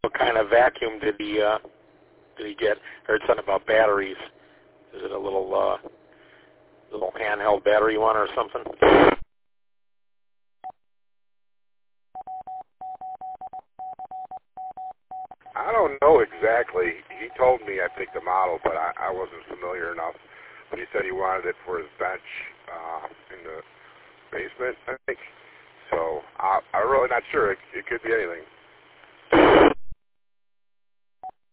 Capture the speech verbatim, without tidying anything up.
What kind of vacuum did he uh, did he get? Heard something about batteries. Is it a little uh, little handheld battery one or something? I don't know exactly. He told me, I think, the model, but I, I wasn't familiar enough. But he said he wanted it for his bench uh, in the basement, I think. So I, I'm really not sure. It, it could be anything.